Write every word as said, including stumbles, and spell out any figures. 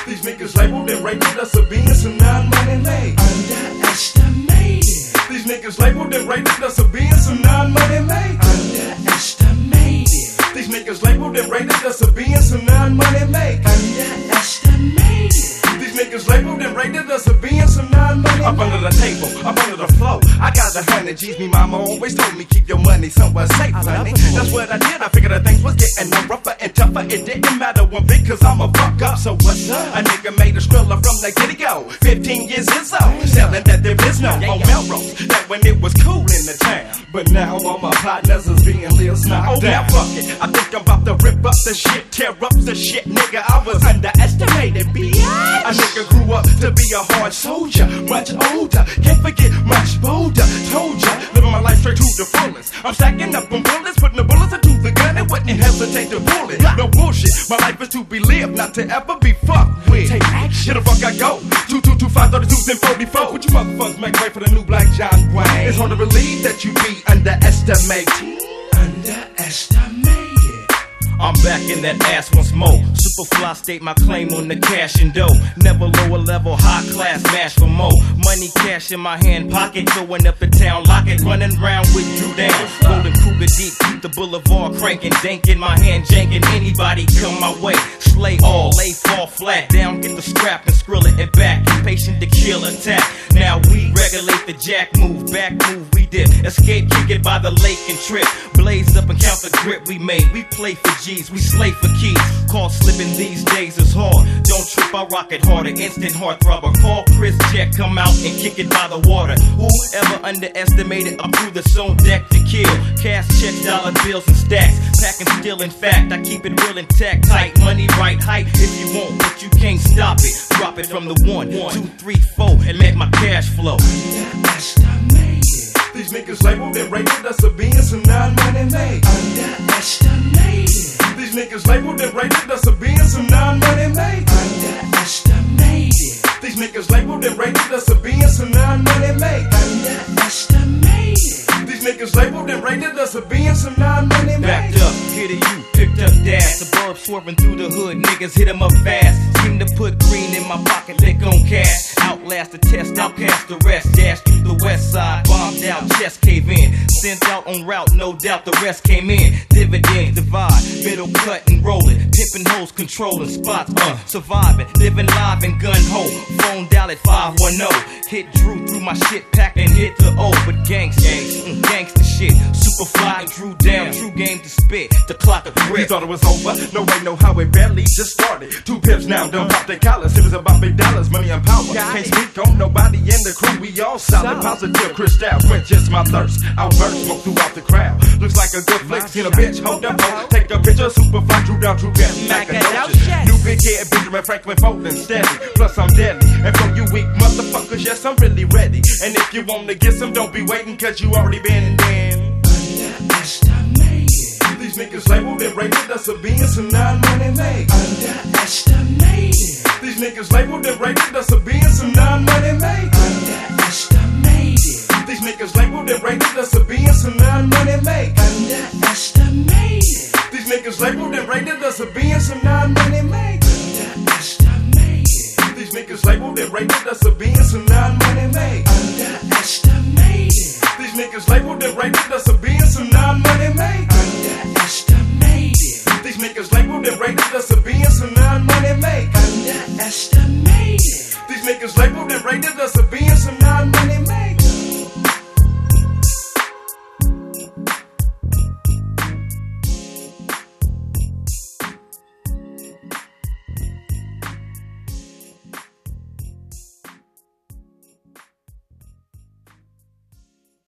These niggas labeled and rated us as being some non-money made. Underestimated. These niggas labeled and rated us as being some non-money made. Underestimated. These niggas labeled and rated us as being some non-money made. Underestimated. These niggas labeled and rated us as being some non-money made. Up under the table, up under the floor, I got a hundred G's. Me mama always told me keep your money somewhere safe, honey. That's what I did. I figured that things was getting no rougher and tougher. It didn't matter one bit, cause I'm a fuck up. So what's up? A nigga made a thriller from the get-go. Fifteen years is old, selling that there is no on Melrose. That when it was cool in the town. But now all my partners is being little knocked down. Now fuck it, I think I'm about to rip up the shit, tear up the shit, nigga. I was underestimated, bitch. A nigga grew up to be a hard soldier, much older, can't forget much bolder. Told ya, living my life straight to the fullest. I'm stacking up on bullets, putting the bullets into the gun and wouldn't hesitate to pull it. No bullshit, my life is to be lived, not to ever be fucked with. Take action, here the fuck I go. Two two two five thirty twos and forty-four. What you motherfuckers make way for the new Black John Wayne? It's hard to believe that you be underestimated. Underestimated. I'm back in that ass once more. Superfly state my claim on the cash and dough. Never lower level, high class, mash for more. Money cash in my hand pocket, going up the town, lock it, running round with Drew down. Golden Cougar deep, keep the boulevard cranking, dank in my hand, janking. Anybody come my way, slay all, lay fall flat down, get the scrap and skrill it and back. Impatient to kill attack. Now we regulate the jack move, back move we dip, escape, kick it by the lake and trip. Blaze up and count the grip we made. We play for G's, we slay for keys. Call slipping these days is hard. Don't trip, I rock it harder. Instant heart throbber. Call Chris Jack, come out and kick it by the water. Whoever underestimated, I'm through the zone deck to kill. Cash checks, dollar bills and stacks. Packing still, in fact, I keep it real intact. Tight money, right height if you want, but you can't stop it. Drop it from the one, two, three, four, and let my cash flow. Underestimated. These niggas labeled and rated us as being some non-money made. Underestimated. These niggas labeled and rated us as being some non-money made. Underestimated. These niggas labeled and rated us as being some non-money made. Underestimated. These niggas labeled and rated us as being some non-money made. Backed up, hit a you, picked up dash. The bird swerving through the hood, niggas hit 'em up fast. Seem to put green in my pocket, lick on cash. Outlast the test, outcast the rest. Dash through the west side, bombed out, chest cave in. Sent out on route, no doubt the rest came in. Dividends divide, middle cut and rolling. Pimping hoes, controlling spots, uh, surviving. Living live in gun hole, phone dial at five one zero. Hit Drew through my shit pack and hit the O. But gangs, gangs, mm, gangsta shit. Superfly and Drew down, true game to spit. The clock of grip. You thought it was over? No way, no how, it barely just started. Two pimps now done pop their collars. It was about big dollars, money and power. Can't speak on nobody in the crew. We all solid, positive, crystal. Quench just my thirst. Outburst, smoke throughout the crowd. Looks like a good flick. Seen a bitch, hold up, ho. Take a picture, Superfly, Drew down, Drew down. Macadocious. New big head, Benjamin Franklin, folding steady. Plus I'm deadly. And for you weak motherfuckers, yes, I'm really ready. And if you wanna get some, don't be waiting, cause you already been in. Underestimated. These niggas labeled and rated us as being some non-money made. Underestimated. These niggas labeled and rated us as being some non-money made. Underestimated. These niggas labeled and rated us as being some non-money made. Underestimated. These niggas labeled and rated us as being some non-money made. Underestimated. These niggas labeled and rated us as being some non-money made. Underestimated. These niggas labeled and rated us as being some non-money made. Underestimated. These niggas labeled and rated us as being some non-money made. Underestimated. These niggas labeled and rated us as being some non-money made.